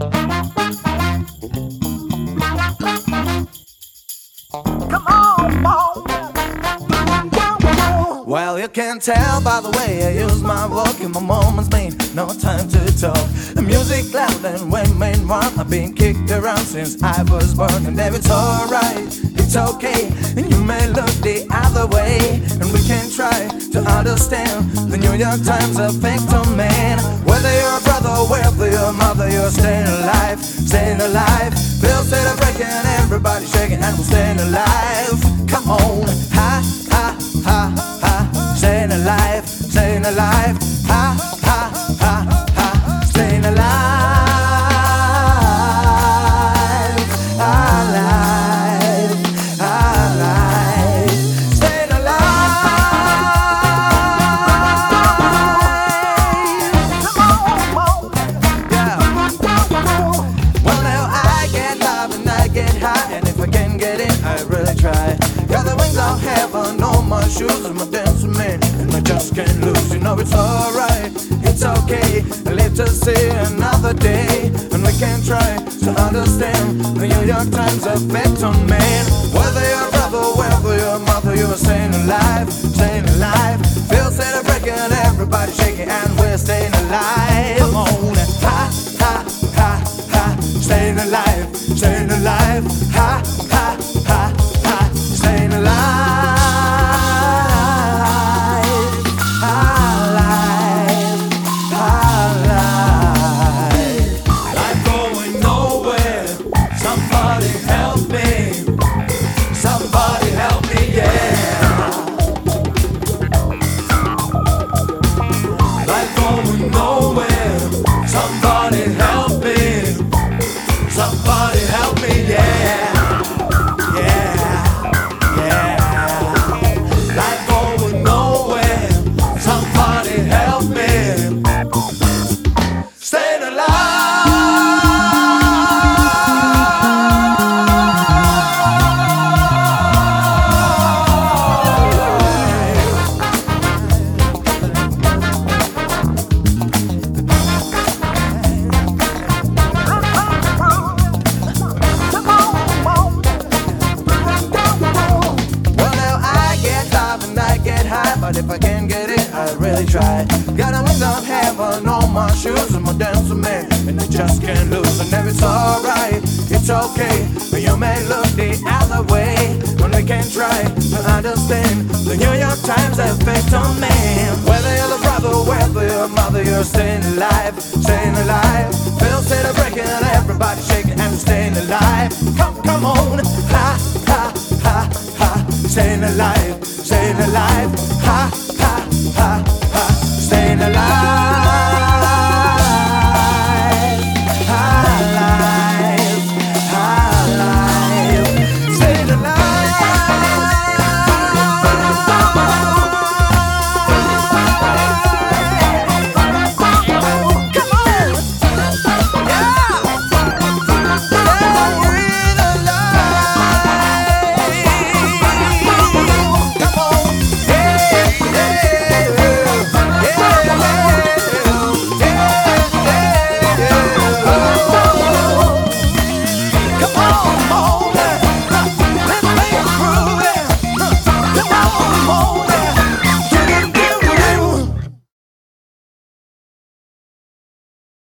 Well, you can tell by the way I use my walk in my moments mean no time to talk. The music loud and women run. I've been kicked around since I was born, and if it's alright, it's okay. And you may look the other way, and we can try to understand the New York Times effect on man. Whether you're a brother, whether you're a mother, you're staying alive, staying alive. Bills that are breaking, everybody shaking, and we're staying alive. Come on, ha, ha, ha, ha. Staying alive, staying alive, ha, ha, ha, ha. Staying alive, alive, alive. Staying alive. Come on, yeah. Well, now I get love and I get high, and if I can get it, I really try. Got the wings of heaven on my shoes and my dancing man, and I just can't lose. You know it's alright, it's okay. I live to see another day, and we can try to understand the New York Times effect on man. Whether you're a brother, whether you're a mother, you're staying alive, staying alive. Bills that are breaking, everybody shaking, and we're staying alive. Come on, ha, ha, ha, ha. Staying alive, staying alive, ha, ha, ha, ha. Staying alive. If I can't get it, I really try. Got a wings of heaven on my shoes and my dancing man, and I just can't lose. And if it's alright, it's okay. But you may look the other way, when we can try to understand the New York Times effect on man. Whether you're a brother, whether you're a mother, you're staying alive, staying alive. Bills that are breaking, everybody shaking, and staying alive. Come on, ha, ha, ha, ha. Staying alive.